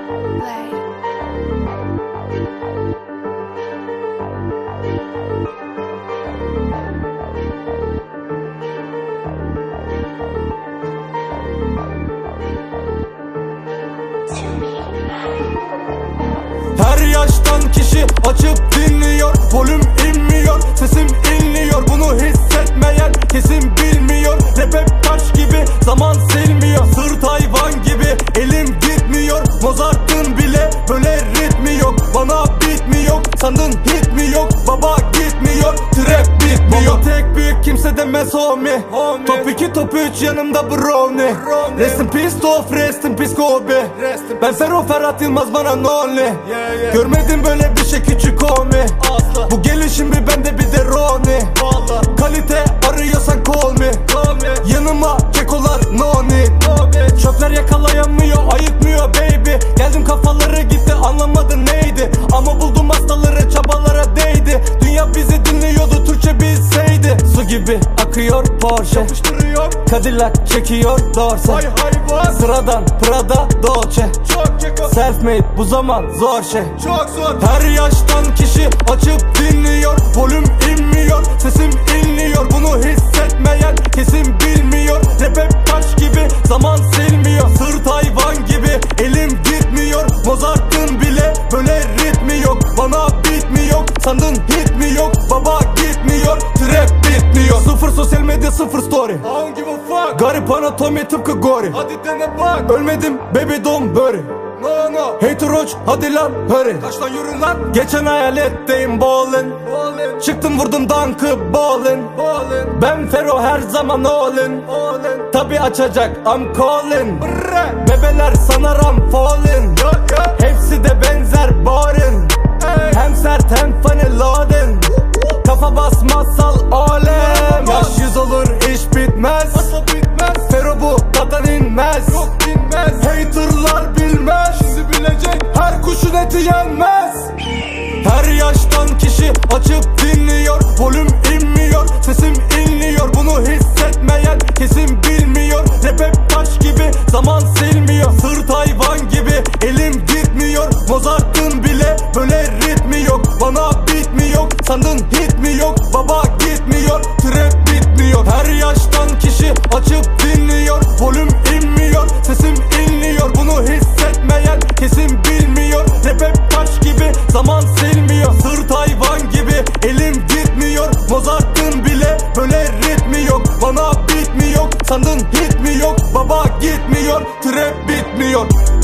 Her yaştan kişi açıp dinliyor, volüm inmiyor, sesim inliyor. Bunu hissetmeyen kesin bilmiyor. Rap hep taş gibi, zaman silmiyor. Sırt hayvan gibi, elim gitmiyor. Mozart'ın bile böyle ritmi yok. Bana beat mi yok, sandın hit mi yok? Baba gitmiyor, trap bitmiyor. Baba tek büyük, kimse demez homie. Top 2 top 3 yanımda brownie. Rest in peace Tof, rest in peace Kobe. Ben Fero Ferhat Yılmaz, bana nonly. Görmedim böyle bir şey küçük homie. Bu gelişim bir bende bir de Roni. Kalite arıyorsan call me. Yanıma kekolar noni. Çöpler yakalayamıyor, ayıkmıyor baby. Geldim kafaları gitti, anlamadı neydi. Ama buldum hastaları, çabalara değdi. Dünya bizi dinliyordu, Türkçe bilseydi. Su gibi akıyor Porsche, Cadillac çekiyor Dorse. Sıradan Prada Dolce. Self made bu zaman zor şey. Her yaştan kişi açıp dinliyor, volüm inmiyor, sesim inliyor. Bunu hissetmeyen kesin bilmiyor. Rap hep taş gibi, zaman silmiyor. Sırt hayvan gibi, elim gitmiyor. Mozart'ın bile böyle ritmi yok. Bana beat mi yok, sandın hit mi yok? Baba gitmiyor, trap bitmiyor. Sıfır sosyal medya, sıfır story. I don't give a fuck. Garip anatomi tıpkı Gori. Hadi dene bak. Ölmedim baby don't worry. No. Hater hoç hadi lan hurry. Kaç lan yürü lan. Geçen hayaletteyim ballin. Çıktım vurdum dunk'ı ballin. Ben Fero her zaman all in. Tabi açacak I'm calling. Bebeler sanar I'm falling. Hepsi de benzer boring. Hem sert hem funny loading. Kafa basmazsal alem. Yaş yüz olur iş bitmez. Fero bu tadan inmez. Haterlar bilmez. Şimdi bilecek her kuşun eti yenmez. Her yaştan kişi açıp dinliyor, volüm inmiyor, sesim inliyor. Bunu hissetmeyen kesin bilmiyor. Rap hep taş gibi, zaman silmiyor. Sırt hayvan gibi, elim gitmiyor. Mozart'ın bile böyle ritmi yok. Bana beat mi yok, sandın hit mi yok? Baba gitmiyor, trap bitmiyor. Her yaştan kişi açıp dinliyor, volüm inmiyor, sesim inliyor. Bunu hissetmeyen kesin bilmiyor. Rap hep taş gibi, zaman silmiyor. Sırt hayvan gibi, elim gitmiyor. Mozart'ın bile böyle ritmi yok. Bana beat mi yok, sandın hit mi yok? Baba gitmiyor, trap bitmiyor.